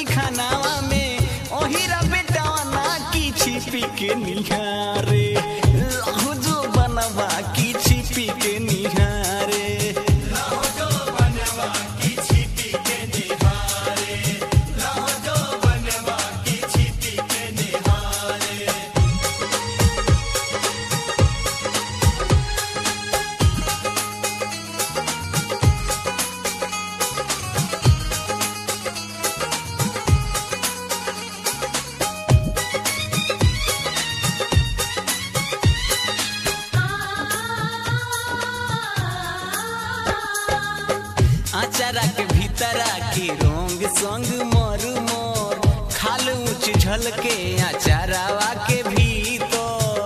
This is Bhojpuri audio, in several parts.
मोटी खानावा में ओहिरा बेटावा ना की छिपी के निहारे लाहू जो बनवा की छिपी के निहारे लाहू जो बनवा की छिपी के निहारे लाहू जो बनवा की छिपी के निहारे। आचारा के भीतरा की रोंग संग मोर मोर खाल ऊंच झलके आचारावा के भीतर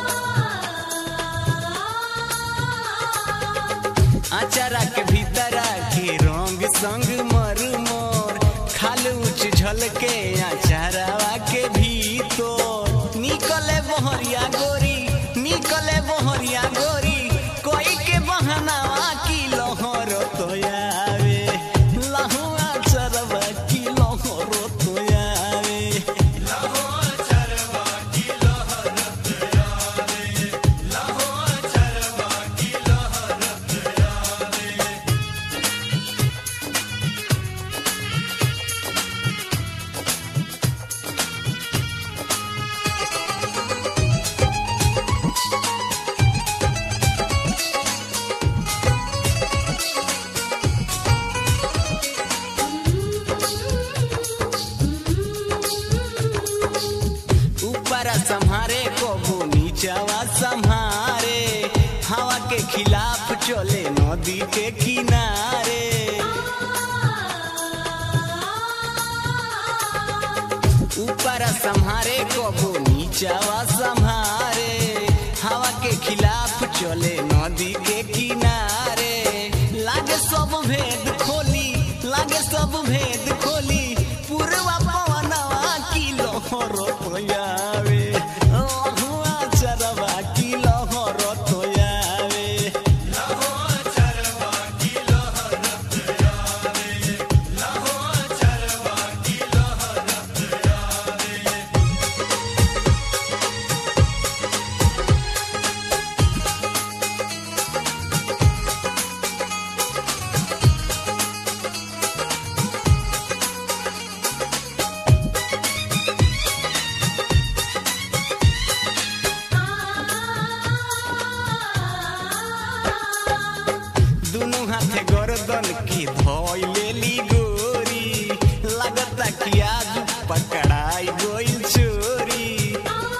आचारा के भीतरा की रोंग संग मोर मोर खाल ऊंच झलके आचारावा के भीतर निकले बहरिया गोरी निकले बहरिया गोरी कोई के बहानावा की लोहर तोया संहारे को नीचावा संहारे हवा के खिलाफ चले नदी के किनारे ऊपर संहारे को नीचावा संहारे हवा के खिलाफ चले नदी के किनारे लागे सब भेद खोली लागे सब भेद खोली पूर्वा पवनवा की लोहर तोयावे हाथे गर्दन की धोई लेली गोरी लगता कि आज पकड़ाई गोइल चोरी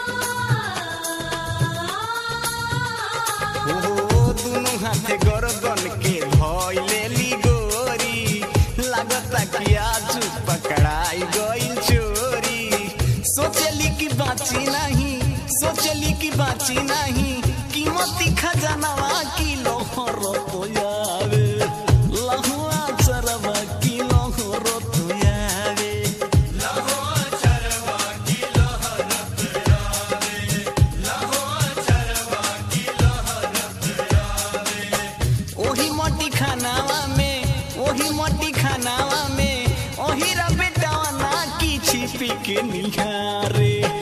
ओ दोनों हाथे गर्दन के धोई लेली गोरी लगता कि आज पकड़ाई गोइल चोरी सोचली कि बाची नहीं सोचली कि बाची नहीं कीमती खजानावा की लोहर तोया मोटी खानावा में ओहिरा बेटावा ना की छिपी के निहारे।